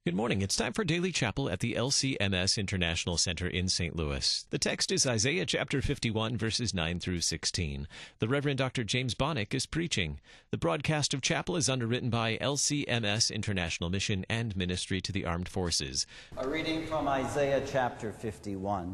Good morning. It's time for Daily Chapel at the LCMS International Center in St. Louis. The text is Isaiah chapter 51, verses 9 through 16. The Reverend Dr. James Bonnick is preaching. The broadcast of chapel is underwritten by LCMS International Mission and Ministry to the Armed Forces. A reading from Isaiah chapter 51.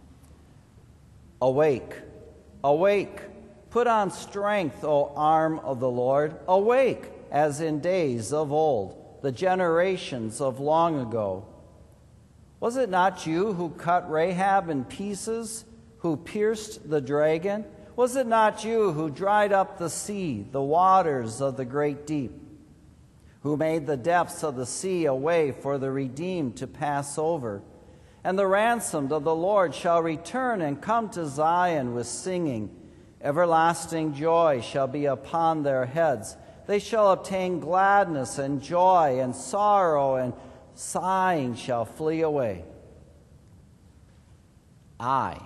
Awake, awake, put on strength, O arm of the Lord. Awake, as in days of old, the generations of long ago. Was it not you who cut Rahab in pieces, who pierced the dragon? Was it not you who dried up the sea, the waters of the great deep, who made the depths of the sea a way for the redeemed to pass over? And the ransomed of the Lord shall return and come to Zion with singing. Everlasting joy shall be upon their heads. They shall obtain gladness and joy, and sorrow and sighing shall flee away. I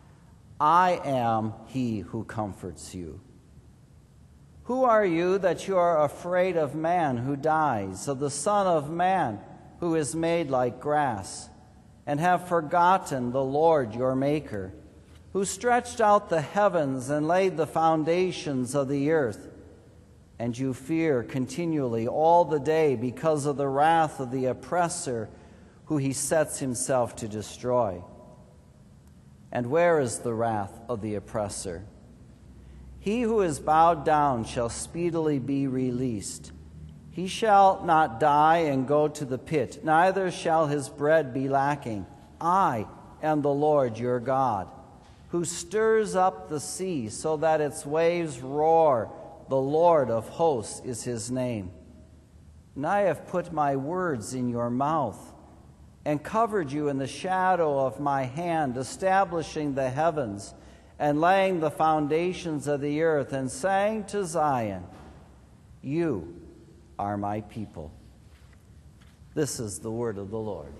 am he who comforts you. Who are you that you are afraid of man who dies, of the Son of Man who is made like grass, and have forgotten the Lord your Maker, who stretched out the heavens and laid the foundations of the earth? And you fear continually all the day because of the wrath of the oppressor, who he sets himself to destroy. And where is the wrath of the oppressor? He who is bowed down shall speedily be released. He shall not die and go to the pit, neither shall his bread be lacking. I am the Lord your God, who stirs up the sea so that its waves roar. The Lord of hosts is his name. And I have put my words in your mouth and covered you in the shadow of my hand, establishing the heavens and laying the foundations of the earth, and saying to Zion, you are my people. This is the word of the Lord.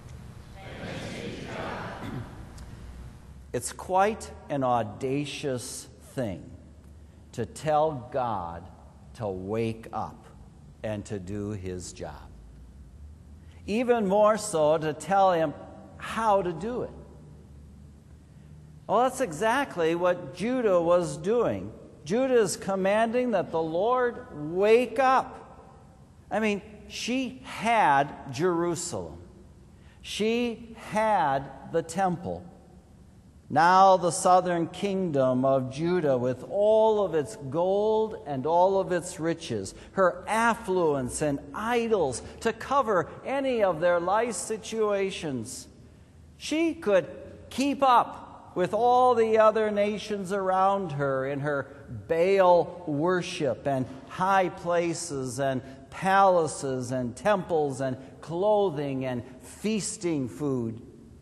It's quite an audacious thing to tell God to wake up and to do his job. Even more so to tell him how to do it. Well, that's exactly what Judah was doing. Judah is commanding that the Lord wake up. I mean, she had Jerusalem. She had the temple. Now the southern kingdom of Judah, with all of its gold and all of its riches, her affluence and idols to cover any of their life situations. She could keep up with all the other nations around her in her Baal worship and high places and palaces and temples and clothing and feasting food.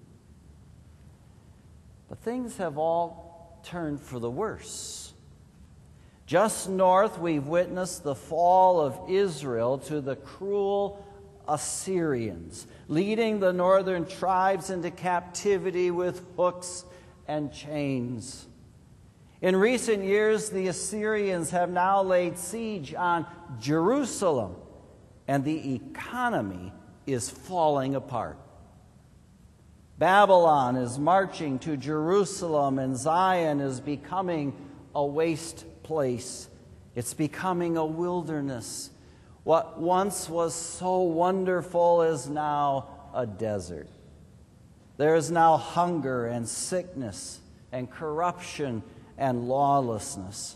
But things have all turned for the worse. Just north, we've witnessed the fall of Israel to the cruel Assyrians, leading the northern tribes into captivity with hooks and chains. In recent years, the Assyrians have now laid siege on Jerusalem, and the economy is falling apart. Babylon is marching to Jerusalem, and Zion is becoming a waste place. It's becoming a wilderness. What once was so wonderful is now a desert. There is now hunger and sickness and corruption and lawlessness.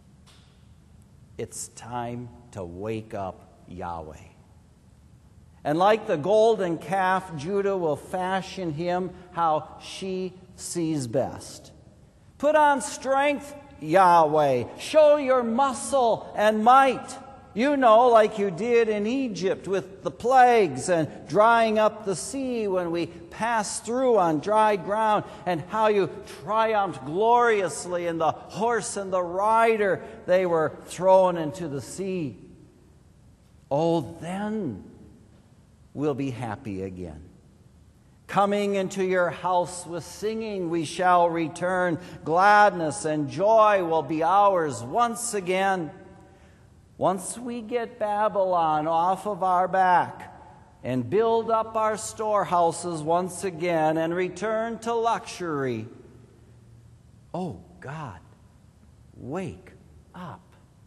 It's time to wake up Yahweh. And like the golden calf, Judah will fashion him how she sees best. Put on strength, Yahweh. Show your muscle and might. You know, like you did in Egypt with the plagues and drying up the sea when we passed through on dry ground, and how you triumphed gloriously in the horse and the rider they were thrown into the sea. Oh, then we'll be happy again. Coming into your house with singing we shall return. Gladness and joy will be ours once again. Once we get Babylon off of our back, and build up our storehouses once again and return to luxury. Oh God, wake up.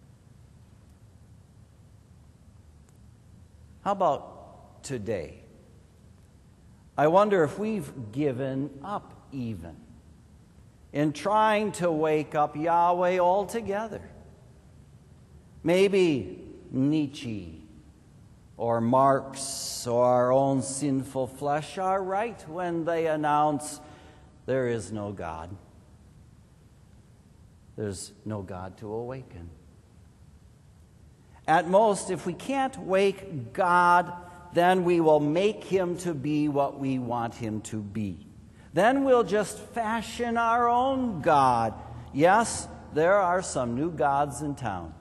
How about today? I wonder if we've given up even in trying to wake up Yahweh altogether. Maybe Nietzsche or Marx or our own sinful flesh are right when they announce there is no God. There's no God to awaken. At most, if we can't wake God, then we will make him to be what we want him to be. Then we'll just fashion our own God. Yes, there are some new gods in town.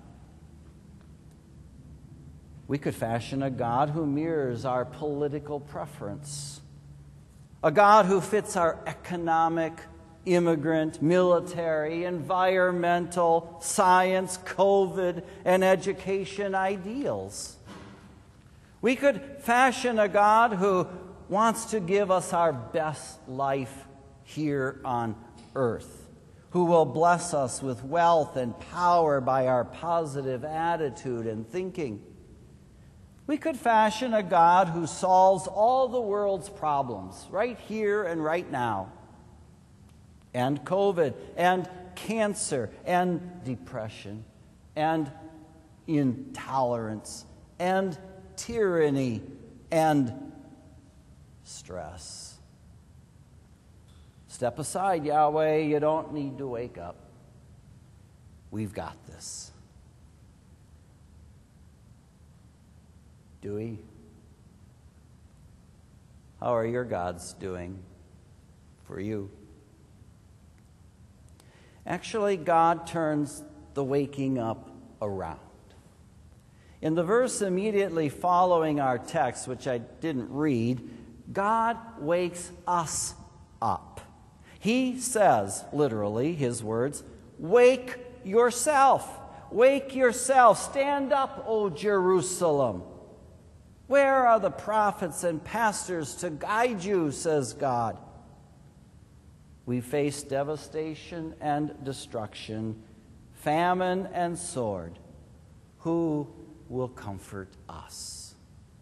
We could fashion a God who mirrors our political preference, a God who fits our economic, immigrant, military, environmental, science, COVID, and education ideals. We could fashion a God who wants to give us our best life here on earth, who will bless us with wealth and power by our positive attitude and thinking. We could fashion a God who solves all the world's problems right here and right now. And COVID, and cancer, and depression, and intolerance, and tyranny, and stress. Step aside, Yahweh. You don't need to wake up. We've got this. Do we? How are your gods doing for you? Actually, God turns the waking up around. In the verse immediately following our text, which I didn't read, God wakes us up. He says, literally, his words, "Wake yourself. Wake yourself. Stand up, O Jerusalem. Where are the prophets and pastors to guide you?" says God. We face devastation and destruction, famine and sword. Who will comfort us?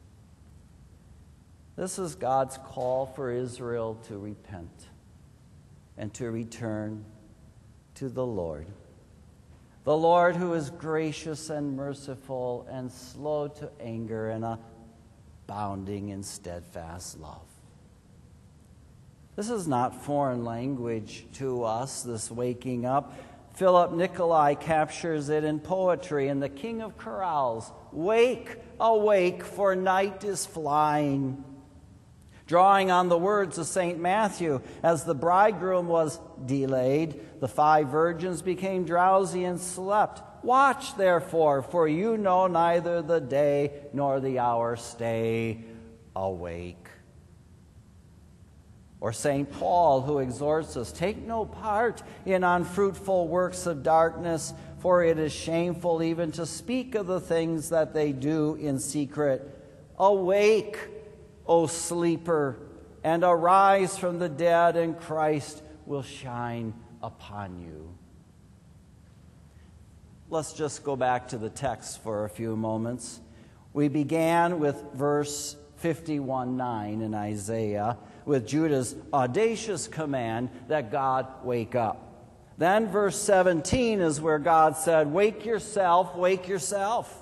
This is God's call for Israel to repent and to return to the Lord who is gracious and merciful and slow to anger and abounding in steadfast love. This is not foreign language to us, this waking up. Philip Nicolai captures it in poetry in The King of Chorales. Wake, awake, for night is flying. Drawing on the words of St. Matthew, as the bridegroom was delayed, the 5 virgins became drowsy and slept. Watch, therefore, for you know neither the day nor the hour. Stay awake. Or St. Paul, who exhorts us, take no part in unfruitful works of darkness, for it is shameful even to speak of the things that they do in secret. Awake, O sleeper, and arise from the dead, and Christ will shine upon you. Let's just go back to the text for a few moments. We began with verse 51:9 in Isaiah, with Judah's audacious command that God wake up. Then verse 17 is where God said, wake yourself, wake yourself.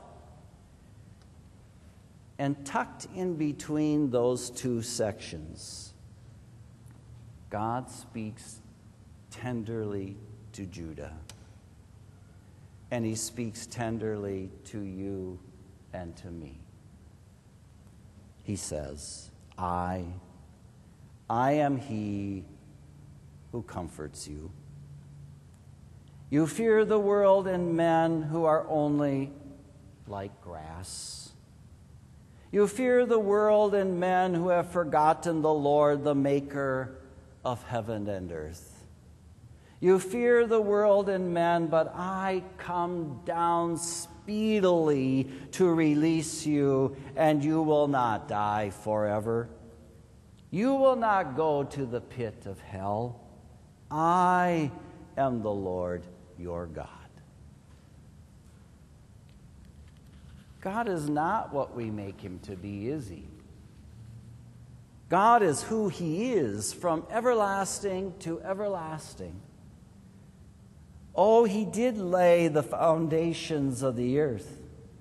And tucked in between those two sections, God speaks tenderly to Judah. And he speaks tenderly to you and to me. He says, I am he who comforts you. You fear the world and men who are only like grass. You fear the world and men who have forgotten the Lord, the maker of heaven and earth. You fear the world and men, but I come down speedily to release you, and you will not die forever. You will not go to the pit of hell. I am the Lord your God. God is not what we make him to be, is he? God is who he is from everlasting to everlasting. Oh, he did lay the foundations of the earth,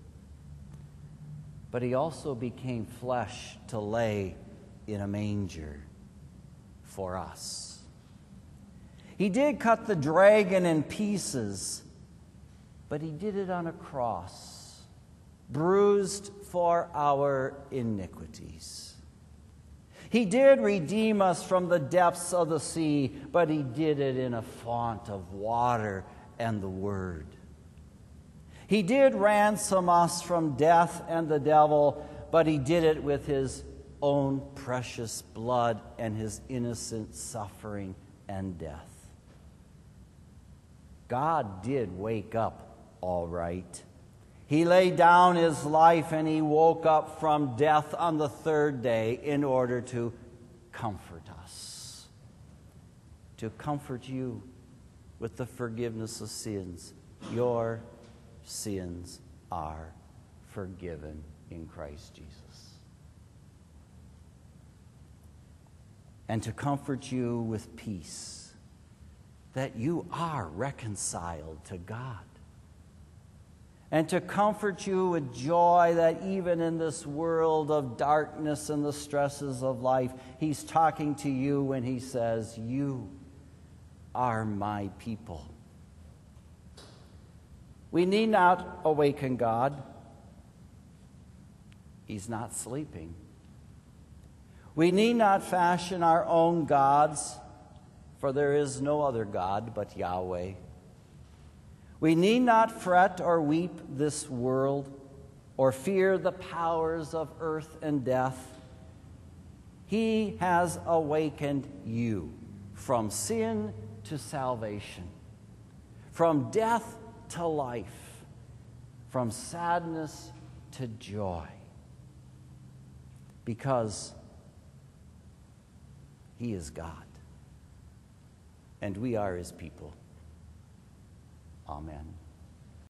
but he also became flesh to lay in a manger for us. He did cut the dragon in pieces, but he did it on a cross, bruised for our iniquities. He did redeem us from the depths of the sea, but he did it in a font of water and the Word. He did ransom us from death and the devil, but he did it with his own precious blood and his innocent suffering and death. God did wake up all right. He laid down his life and he woke up from death on the third day in order to comfort us, to comfort you with the forgiveness of sins. Your sins are forgiven in Christ Jesus. And to comfort you with peace, that you are reconciled to God. And to comfort you with joy that even in this world of darkness and the stresses of life, he's talking to you when he says, you are my people. We need not awaken God. He's not sleeping. We need not fashion our own gods, for there is no other God but Yahweh. We need not fret or weep this world, or fear the powers of earth and death. He has awakened you from sin to salvation, from death to life, from sadness to joy, because he is God, and we are his people. Amen.